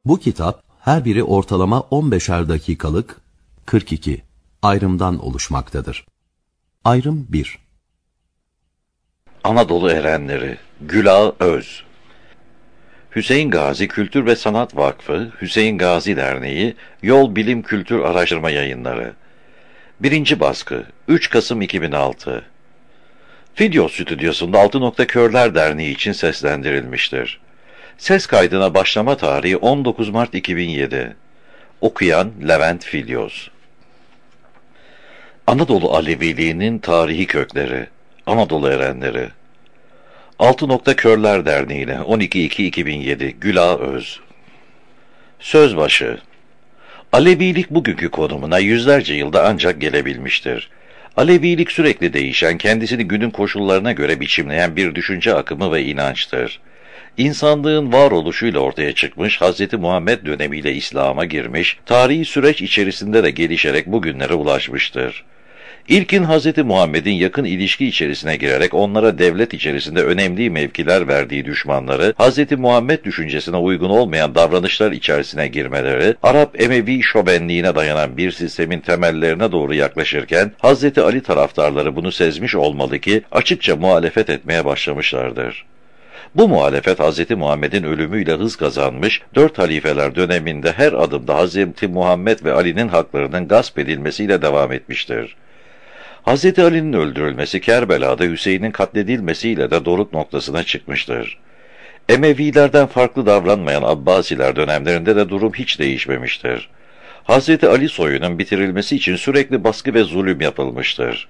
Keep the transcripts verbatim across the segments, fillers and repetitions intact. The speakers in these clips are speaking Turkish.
Bu kitap her biri ortalama on beşer dakikalık kırk iki ayrımdan oluşmaktadır. Ayrım bir. Anadolu Erenleri Gülağı Öz. Hüseyin Gazi Kültür ve Sanat Vakfı, Hüseyin Gazi Derneği, Yol Bilim Kültür Araştırma Yayınları. Birinci baskı, üç Kasım iki bin altı. Fidyos Stüdyosu'nda Altı Nokta Körler Derneği için seslendirilmiştir. Ses kaydına başlama tarihi on dokuz Mart iki bin yedi. Okuyan Levent Fidyos. Anadolu Aleviliğinin tarihi kökleri, Anadolu Erenleri. Altı Nokta Körler Derneği'ne on iki Ekim iki bin yedi. Gülağı Öz. Sözbaşı. Alevilik bugünkü konumuna yüzlerce yılda ancak gelebilmiştir. Alevilik sürekli değişen, kendisini günün koşullarına göre biçimleyen bir düşünce akımı ve inançtır. İnsanlığın varoluşuyla ortaya çıkmış, Hazreti Muhammed dönemiyle İslam'a girmiş, tarihi süreç içerisinde de gelişerek bugünlere ulaşmıştır. İlkin Hazreti Muhammed'in yakın ilişki içerisine girerek onlara devlet içerisinde önemli mevkiler verdiği düşmanları, Hazreti Muhammed düşüncesine uygun olmayan davranışlar içerisine girmeleri, Arap Emevi şobenliğine dayanan bir sistemin temellerine doğru yaklaşırken, Hazreti Ali taraftarları bunu sezmiş olmalı ki açıkça muhalefet etmeye başlamışlardır. Bu muhalefet Hazreti Muhammed'in ölümüyle hız kazanmış, dört halifeler döneminde her adımda Hazreti Muhammed ve Ali'nin haklarının gasp edilmesiyle devam etmiştir. Hazreti Ali'nin öldürülmesi, Kerbela'da Hüseyin'in katledilmesiyle de doruk noktasına çıkmıştır. Emevilerden farklı davranmayan Abbasiler dönemlerinde de durum hiç değişmemiştir. Hazreti Ali soyunun bitirilmesi için sürekli baskı ve zulüm yapılmıştır.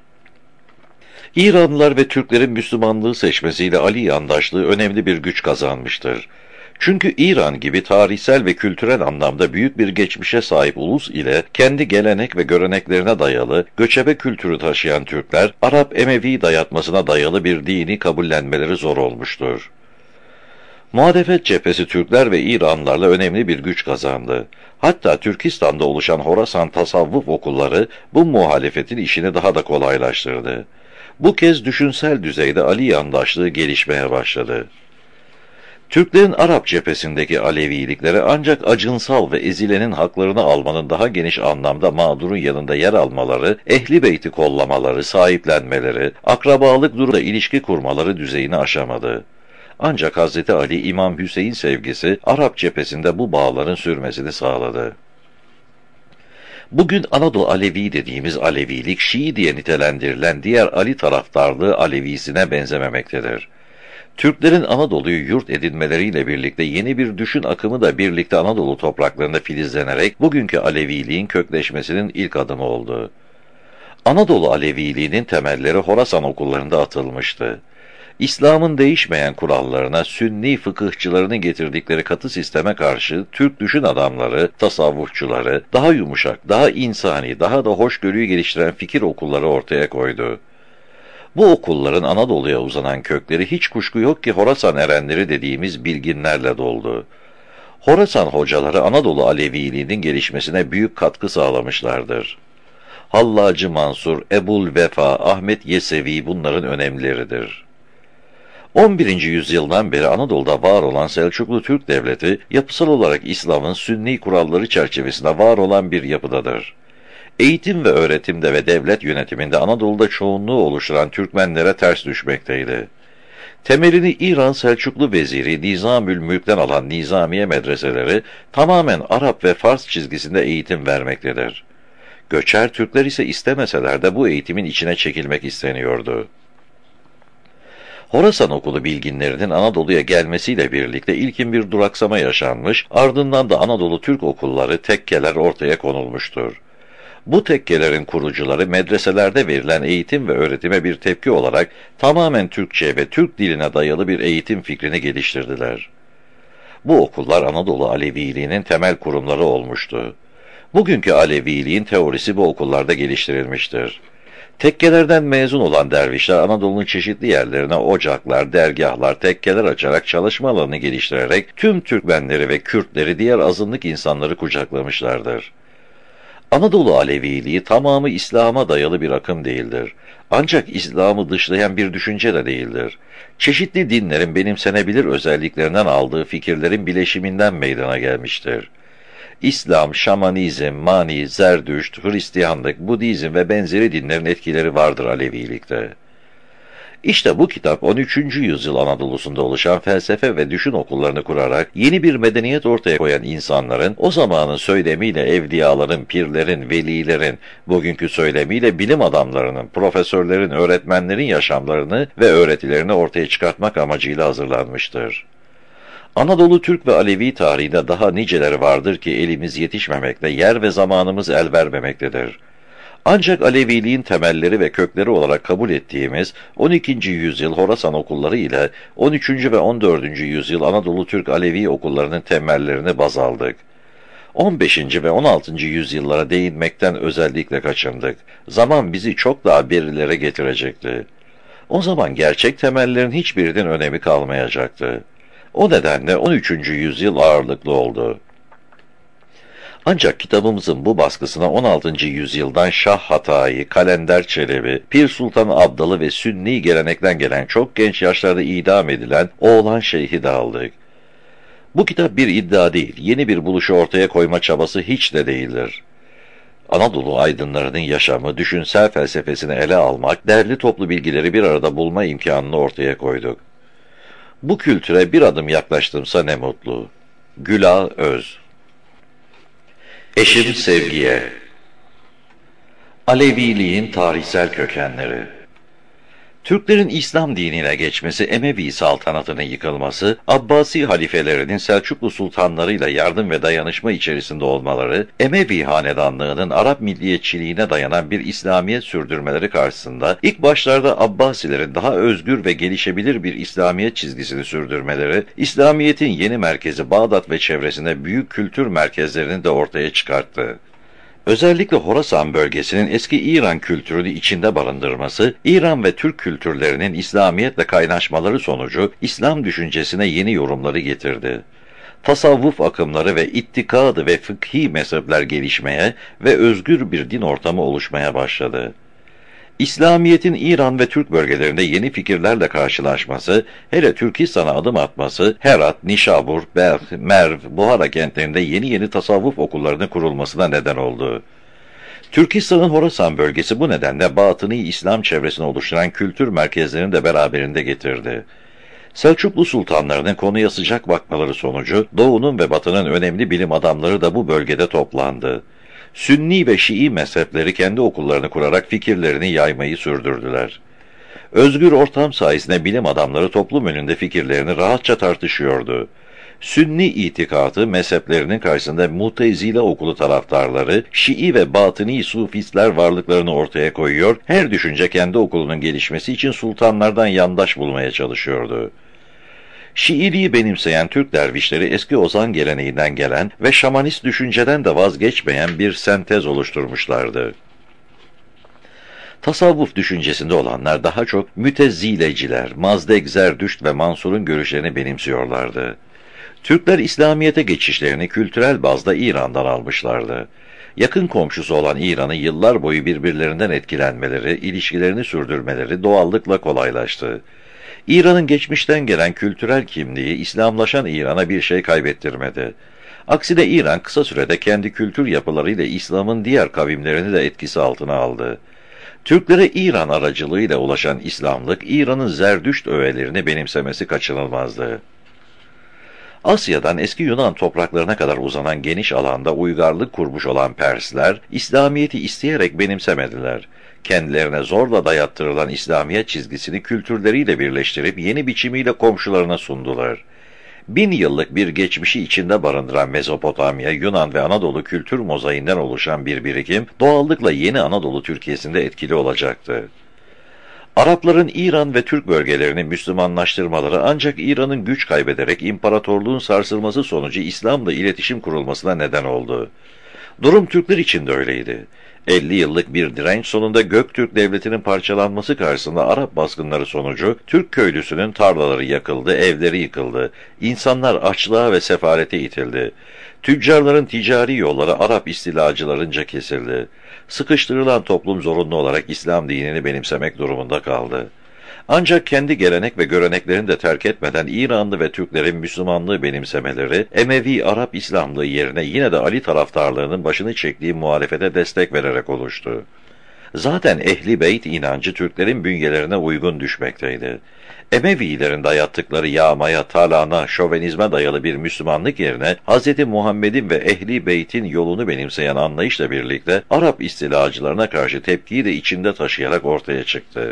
İranlılar ve Türklerin Müslümanlığı seçmesiyle Ali yandaşlığı önemli bir güç kazanmıştır. Çünkü İran gibi tarihsel ve kültürel anlamda büyük bir geçmişe sahip ulus ile kendi gelenek ve göreneklerine dayalı, göçebe kültürü taşıyan Türkler, Arap Emevi dayatmasına dayalı bir dini kabullenmeleri zor olmuştur. Muhalefet cephesi Türkler ve İranlılarla önemli bir güç kazandı. Hatta Türkistan'da oluşan Horasan tasavvuf okulları bu muhalefetin işini daha da kolaylaştırdı. Bu kez düşünsel düzeyde Ali yandaşlığı gelişmeye başladı. Türklerin Arap cephesindeki Alevilikleri ancak acınsal ve ezilenin haklarını almanın daha geniş anlamda mağdurun yanında yer almaları, ehli beyti kollamaları, sahiplenmeleri, akrabalık durumda ilişki kurmaları düzeyini aşamadı. Ancak Hazreti Ali, İmam Hüseyin sevgisi Arap cephesinde bu bağların sürmesini sağladı. Bugün Anadolu Alevi dediğimiz Alevilik, Şii diye nitelendirilen diğer Ali taraftarlığı Alevisine benzememektedir. Türklerin Anadolu'yu yurt edinmeleriyle birlikte yeni bir düşün akımı da birlikte Anadolu topraklarında filizlenerek bugünkü Aleviliğin kökleşmesinin ilk adımı oldu. Anadolu Aleviliğinin temelleri Horasan okullarında atılmıştı. İslam'ın değişmeyen kurallarına, Sünni fıkıhçılarının getirdikleri katı sisteme karşı Türk düşün adamları, tasavvufçuları, daha yumuşak, daha insani, daha da hoşgörüyü geliştiren fikir okulları ortaya koydu. Bu okulların Anadolu'ya uzanan kökleri hiç kuşku yok ki Horasan erenleri dediğimiz bilginlerle doldu. Horasan hocaları Anadolu Aleviliğinin gelişmesine büyük katkı sağlamışlardır. Hallacı Mansur, Ebul Vefa, Ahmet Yesevi bunların önemlileridir. on birinci yüzyıldan beri Anadolu'da var olan Selçuklu Türk Devleti, yapısal olarak İslam'ın Sünni kuralları çerçevesinde var olan bir yapıdadır. Eğitim ve öğretimde ve devlet yönetiminde Anadolu'da çoğunluğu oluşturan Türkmenlere ters düşmekteydi. Temelini İran Selçuklu veziri Nizamülmülk'ten alan Nizamiye medreseleri tamamen Arap ve Fars çizgisinde eğitim vermektedir. Göçer Türkler ise istemeseler de bu eğitimin içine çekilmek isteniyordu. Horasan okulu bilginlerinin Anadolu'ya gelmesiyle birlikte ilkin bir duraksama yaşanmış, ardından da Anadolu Türk okulları, tekkeler ortaya konulmuştur. Bu tekkelerin kurucuları medreselerde verilen eğitim ve öğretime bir tepki olarak tamamen Türkçe ve Türk diline dayalı bir eğitim fikrini geliştirdiler. Bu okullar Anadolu Aleviliğinin temel kurumları olmuştu. Bugünkü Aleviliğin teorisi bu okullarda geliştirilmiştir. Tekkelerden mezun olan dervişler Anadolu'nun çeşitli yerlerine ocaklar, dergahlar, tekkeler açarak çalışma alanını geliştirerek tüm Türkmenleri ve Kürtleri, diğer azınlık insanları kucaklamışlardır. Anadolu Aleviliği tamamı İslam'a dayalı bir akım değildir. Ancak İslam'ı dışlayan bir düşünce de değildir. Çeşitli dinlerin benimsenebilir özelliklerinden aldığı fikirlerin bileşiminden meydana gelmiştir. İslam, Şamanizm, Mani, Zerdüşt, Hristiyanlık, Budizm ve benzeri dinlerin etkileri vardır Alevilikte. İşte bu kitap on üçüncü yüzyıl Anadolu'sunda oluşan felsefe ve düşün okullarını kurarak yeni bir medeniyet ortaya koyan insanların, o zamanın söylemiyle evliyaların, pirlerin, velilerin, bugünkü söylemiyle bilim adamlarının, profesörlerin, öğretmenlerin yaşamlarını ve öğretilerini ortaya çıkartmak amacıyla hazırlanmıştır. Anadolu Türk ve Alevi tarihinde daha niceleri vardır ki elimiz yetişmemekte, yer ve zamanımız el vermemektedir. Ancak Aleviliğin temelleri ve kökleri olarak kabul ettiğimiz on ikinci yüzyıl Horasan okulları ile on üçüncü ve on dördüncü yüzyıl Anadolu Türk Alevi okullarının temellerini baz aldık. on beşinci ve on altıncı yüzyıllara değinmekten özellikle kaçındık. Zaman bizi çok daha berilere getirecekti. O zaman gerçek temellerin hiçbirinin önemi kalmayacaktı. O nedenle on üçüncü yüzyıl ağırlıklı oldu. Ancak kitabımızın bu baskısına on altıncı yüzyıldan Şah Hatayi, Kalender Çelebi, Pir Sultan Abdalı ve Sünni gelenekten gelen çok genç yaşlarda idam edilen Oğlan Şeyh'i de aldık. Bu kitap bir iddia değil, yeni bir buluşu ortaya koyma çabası hiç de değildir. Anadolu aydınlarının yaşamı, düşünsel felsefesini ele almak, değerli toplu bilgileri bir arada bulma imkanını ortaya koyduk. Bu kültüre bir adım yaklaştımsa ne mutlu. Güla Öz. Eşim sevgiye. Aleviliğin tarihsel kökenleri. Türklerin İslam dinine geçmesi, Emevi saltanatının yıkılması, Abbasi halifelerinin Selçuklu sultanlarıyla yardım ve dayanışma içerisinde olmaları, Emevi hanedanlığının Arap milliyetçiliğine dayanan bir İslamiyet sürdürmeleri karşısında ilk başlarda Abbasilerin daha özgür ve gelişebilir bir İslamiyet çizgisini sürdürmeleri, İslamiyet'in yeni merkezi Bağdat ve çevresinde büyük kültür merkezlerini de ortaya çıkarttı. Özellikle Horasan bölgesinin eski İran kültürünü içinde barındırması, İran ve Türk kültürlerinin İslamiyetle kaynaşmaları sonucu İslam düşüncesine yeni yorumları getirdi. Tasavvuf akımları ve ittikadı ve fıkhi mezhepler gelişmeye ve özgür bir din ortamı oluşmaya başladı. İslamiyet'in İran ve Türk bölgelerinde yeni fikirlerle karşılaşması, hele Türkistan'a adım atması, Herat, Nişabur, Belh, Merv, Buhara kentlerinde yeni yeni tasavvuf okullarının kurulmasına neden oldu. Türkistan'ın Horasan bölgesi bu nedenle batıni İslam çevresini oluşturan kültür merkezlerini de beraberinde getirdi. Selçuklu sultanlarının konuya sıcak bakmaları sonucu Doğu'nun ve Batı'nın önemli bilim adamları da bu bölgede toplandı. Sünni ve Şii mezhepleri kendi okullarını kurarak fikirlerini yaymayı sürdürdüler. Özgür ortam sayesinde bilim adamları toplum önünde fikirlerini rahatça tartışıyordu. Sünni itikadı mezheplerinin karşısında Mutezile okulu taraftarları, Şii ve Batıni Sufistler varlıklarını ortaya koyuyor, her düşünce kendi okulunun gelişmesi için sultanlardan yandaş bulmaya çalışıyordu. Şiiliği benimseyen Türk dervişleri eski ozan geleneğinden gelen ve şamanist düşünceden de vazgeçmeyen bir sentez oluşturmuşlardı. Tasavvuf düşüncesinde olanlar daha çok mütezzileciler, Mazdek, Zerdüşt ve Mansur'un görüşlerini benimsiyorlardı. Türkler İslamiyet'e geçişlerini kültürel bazda İran'dan almışlardı. Yakın komşusu olan İran'ın yıllar boyu birbirlerinden etkilenmeleri, ilişkilerini sürdürmeleri doğallıkla kolaylaştı. İran'ın geçmişten gelen kültürel kimliği İslamlaşan İran'a bir şey kaybettirmedi. Aksine İran kısa sürede kendi kültür yapılarıyla İslam'ın diğer kavimlerini de etkisi altına aldı. Türklere İran aracılığıyla ulaşan İslamlık, İran'ın Zerdüşt öğelerini benimsemesi kaçınılmazdı. Asya'dan eski Yunan topraklarına kadar uzanan geniş alanda uygarlık kurmuş olan Persler, İslamiyet'i isteyerek benimsemediler. Kendilerine zorla dayattırılan İslamiyet çizgisini kültürleriyle birleştirip yeni biçimiyle komşularına sundular. Bin yıllık bir geçmişi içinde barındıran Mezopotamya, Yunan ve Anadolu kültür mozaiğinden oluşan bir birikim, doğallıkla yeni Anadolu Türkiye'sinde etkili olacaktı. Arapların İran ve Türk bölgelerini Müslümanlaştırmaları ancak İran'ın güç kaybederek imparatorluğun sarsılması sonucu İslam'la iletişim kurulmasına neden oldu. Durum Türkler için de öyleydi. elli yıllık bir direnç sonunda Göktürk Devleti'nin parçalanması karşısında Arap baskınları sonucu Türk köylüsünün tarlaları yakıldı, evleri yıkıldı, insanlar açlığa ve sefalete itildi. Tüccarların ticari yolları Arap istilacılarınca kesildi. Sıkıştırılan toplum zorunlu olarak İslam dinini benimsemek durumunda kaldı. Ancak kendi gelenek ve göreneklerini de terk etmeden İranlı ve Türklerin Müslümanlığı benimsemeleri, Emevi Arap İslamlığı yerine yine de Ali taraftarlarının başını çektiği muhalefete destek vererek oluştu. Zaten Ehli Beyt inancı Türklerin bünyelerine uygun düşmekteydi. Emevilerin dayattıkları yağmaya, talana, şovenizme dayalı bir Müslümanlık yerine Hz. Muhammed'in ve Ehli Beyt'in yolunu benimseyen anlayışla birlikte Arap istilacılarına karşı tepkiyi de içinde taşıyarak ortaya çıktı.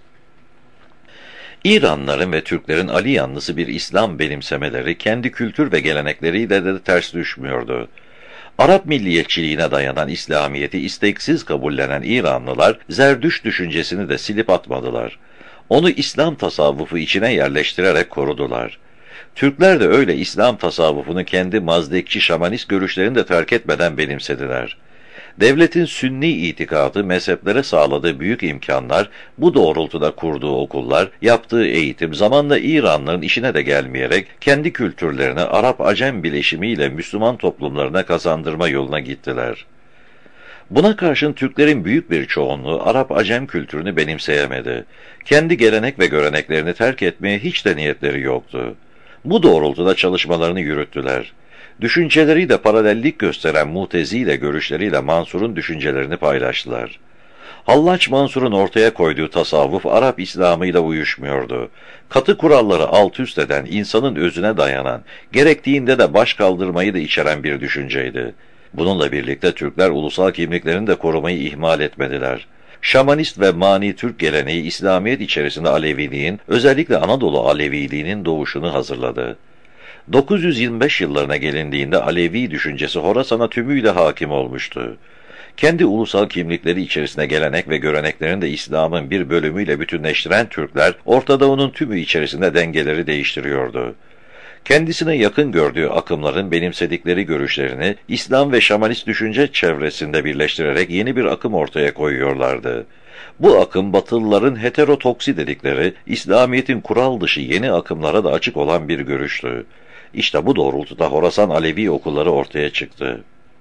İranlıların ve Türklerin Ali yanlısı bir İslam benimsemeleri kendi kültür ve gelenekleriyle de ters düşmüyordu. Arap milliyetçiliğine dayanan İslamiyet'i isteksiz kabullenen İranlılar, Zerdüşt düşüncesini de silip atmadılar. Onu İslam tasavvufu içine yerleştirerek korudular. Türkler de öyle İslam tasavvufunu kendi Mazdekçi şamanist görüşlerini de terk etmeden benimsediler. Devletin Sünni itikadı mezheplere sağladığı büyük imkanlar, bu doğrultuda kurduğu okullar, yaptığı eğitim zamanla İranlıların işine de gelmeyerek kendi kültürlerini Arap-Acem bileşimiyle Müslüman toplumlarına kazandırma yoluna gittiler. Buna karşın Türklerin büyük bir çoğunluğu Arap-Acem kültürünü benimseyemedi. Kendi gelenek ve göreneklerini terk etmeye hiç de niyetleri yoktu. Bu doğrultuda çalışmalarını yürüttüler. Düşünceleriyle paralellik gösteren Mutezile görüşleriyle Mansur'un düşüncelerini paylaştılar. Hallaç Mansur'un ortaya koyduğu tasavvuf Arap İslam'ıyla uyuşmuyordu. Katı kuralları alt üst eden, insanın özüne dayanan, gerektiğinde de baş kaldırmayı da içeren bir düşünceydi. Bununla birlikte Türkler ulusal kimliklerini de korumayı ihmal etmediler. Şamanist ve mani Türk geleneği İslamiyet içerisinde Aleviliğin, özellikle Anadolu Aleviliğinin doğuşunu hazırladı. dokuz yüz yirmi beş yıllarına gelindiğinde Alevi düşüncesi Horasan'a tümüyle hakim olmuştu. Kendi ulusal kimlikleri içerisine gelenek ve göreneklerini de İslam'ın bir bölümüyle bütünleştiren Türkler, Orta Doğu'nun tümü içerisinde dengeleri değiştiriyordu. Kendisine yakın gördüğü akımların benimsedikleri görüşlerini İslam ve şamanist düşünce çevresinde birleştirerek yeni bir akım ortaya koyuyorlardı. Bu akım Batılıların heterotoksi dedikleri, İslamiyet'in kural dışı yeni akımlara da açık olan bir görüştü. İşte bu doğrultuda Horasan Alevi okulları ortaya çıktı.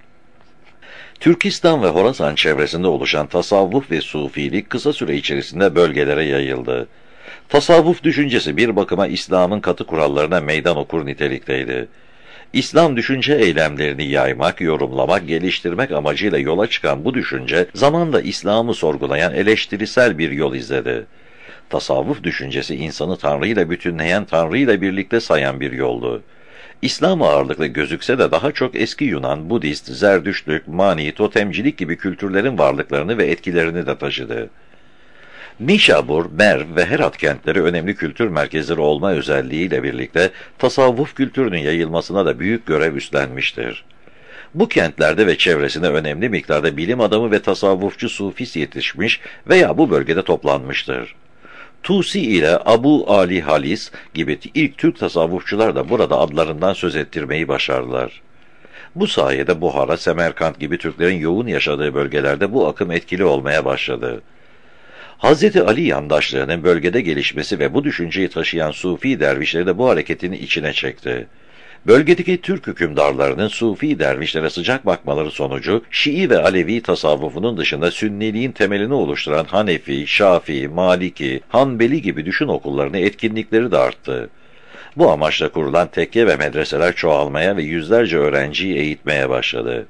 Türkistan ve Horasan çevresinde oluşan tasavvuf ve sufilik kısa süre içerisinde bölgelere yayıldı. Tasavvuf düşüncesi bir bakıma İslam'ın katı kurallarına meydan okur nitelikteydi. İslam düşünce eylemlerini yaymak, yorumlamak, geliştirmek amacıyla yola çıkan bu düşünce, zamanla İslam'ı sorgulayan eleştirisel bir yol izledi. Tasavvuf düşüncesi insanı Tanrı ile bütünleyen, Tanrı ile birlikte sayan bir yoldu. İslam ağırlıklı gözükse de daha çok eski Yunan, Budist, Zerdüştlük, Mani, Totemcilik gibi kültürlerin varlıklarını ve etkilerini de taşıdı. Nişabur, Merv ve Herat kentleri önemli kültür merkezleri olma özelliğiyle birlikte tasavvuf kültürünün yayılmasına da büyük görev üstlenmiştir. Bu kentlerde ve çevresinde önemli miktarda bilim adamı ve tasavvufçu sufis yetişmiş veya bu bölgede toplanmıştır. Tusi ile Abu Ali Halis gibi ilk Türk tasavvufçular da burada adlarından söz ettirmeyi başardılar. Bu sayede Buhara, Semerkant gibi Türklerin yoğun yaşadığı bölgelerde bu akım etkili olmaya başladı. Hz. Ali yandaşlığının bölgede gelişmesi ve bu düşünceyi taşıyan Sufi dervişleri de bu hareketin içine çekti. Bölgedeki Türk hükümdarlarının Sufi dervişlere sıcak bakmaları sonucu Şii ve Alevi tasavvufunun dışında Sünniliğin temelini oluşturan Hanefi, Şafii, Maliki, Hanbeli gibi düşün okullarının etkinlikleri de arttı. Bu amaçla kurulan tekke ve medreseler çoğalmaya ve yüzlerce öğrenciyi eğitmeye başladı.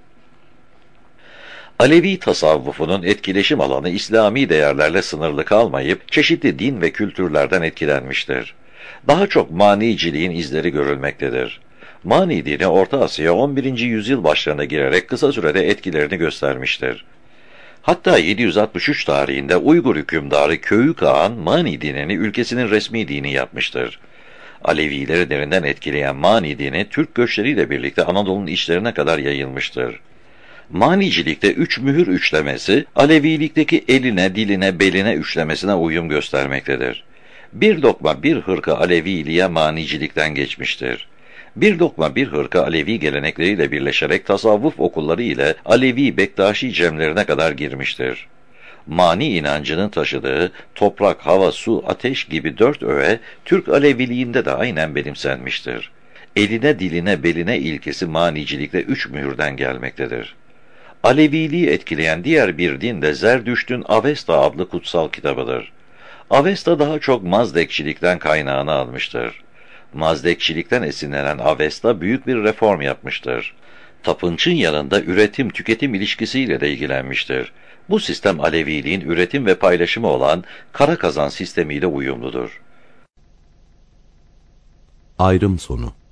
Alevi tasavvufunun etkileşim alanı İslami değerlerle sınırlı kalmayıp çeşitli din ve kültürlerden etkilenmiştir. Daha çok maniciliğin izleri görülmektedir. Mani dini Orta Asya on birinci yüzyıl başlarına girerek kısa sürede etkilerini göstermiştir. Hatta yedi yüz altmış üç tarihinde Uygur hükümdarı Köyük Ağan Mani dinini ülkesinin resmi dini yapmıştır. Alevileri derinden etkileyen Mani dini Türk göçleriyle birlikte Anadolu'nun içlerine kadar yayılmıştır. Manicilikte üç mühür üçlemesi, Alevilikteki eline, diline, beline üçlemesine uyum göstermektedir. Bir lokma bir hırka Aleviliğe manicilikten geçmiştir. Bir lokma bir hırka Alevi gelenekleriyle birleşerek tasavvuf okulları ile Alevi Bektaşi cemlerine kadar girmiştir. Mani inancının taşıdığı toprak, hava, su, ateş gibi dört öğe Türk Aleviliğinde de aynen benimsenmiştir. Eline, diline, beline ilkesi manicilikte üç mühürden gelmektedir. Aleviliği etkileyen diğer bir din de Zerdüşt'ün Avesta adlı kutsal kitabıdır. Avesta daha çok Mazdekçilikten kaynağını almıştır. Mazdekçilikten esinlenen Avesta büyük bir reform yapmıştır. Tapınçın yanında üretim-tüketim ilişkisiyle de ilgilenmiştir. Bu sistem Aleviliğin üretim ve paylaşımı olan kara kazan sistemiyle uyumludur. Ayrım sonu.